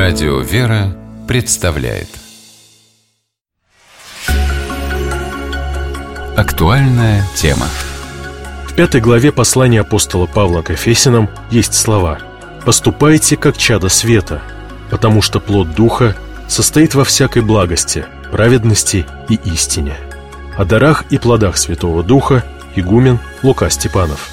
Радио «Вера» представляет актуальная тема. В 5 главе послания апостола Павла к Ефесянам есть слова: «Поступайте, как чада света, потому что плод Духа состоит во всякой благости, праведности и истине». О дарах и плодах Святого Духа игумен Лука Степанов.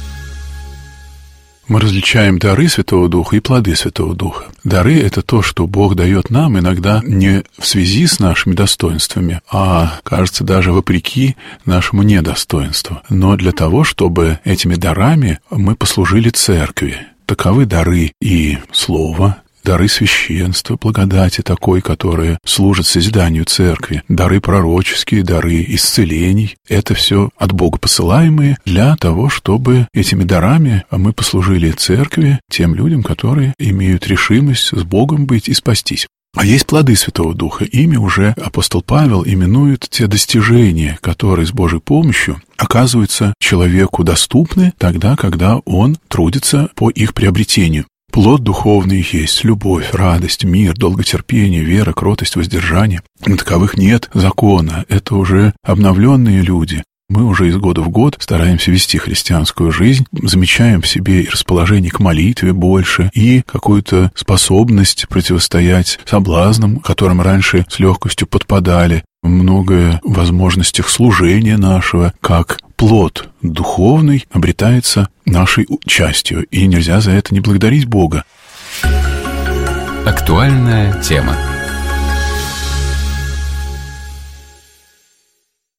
Мы различаем дары Святого Духа и плоды Святого Духа. Дары — это то, что Бог дает нам иногда не в связи с нашими достоинствами, а, кажется, даже вопреки нашему недостоинству, но для того, чтобы этими дарами мы послужили Церкви. Таковы дары и слова, дары священства, благодати такой, которая служит созиданию Церкви, дары пророческие, дары исцелений. Это все от Бога посылаемые для того, чтобы этими дарами мы послужили Церкви, тем людям, которые имеют решимость с Богом быть и спастись. А есть плоды Святого Духа. Ими уже апостол Павел именует те достижения, которые с Божьей помощью оказываются человеку доступны тогда, когда он трудится по их приобретению. Плод духовный есть любовь, радость, мир, долготерпение, вера, кротость, воздержание. Таковых нет закона. Это уже обновленные люди. Мы уже из года в год стараемся вести христианскую жизнь, замечаем в себе и расположение к молитве больше, и какую-то способность противостоять соблазнам, которым раньше с легкостью подпадали. Многое в возможностях служения нашего, как плод духовный, обретается нашей частью, и нельзя за это не благодарить Бога. Актуальная тема.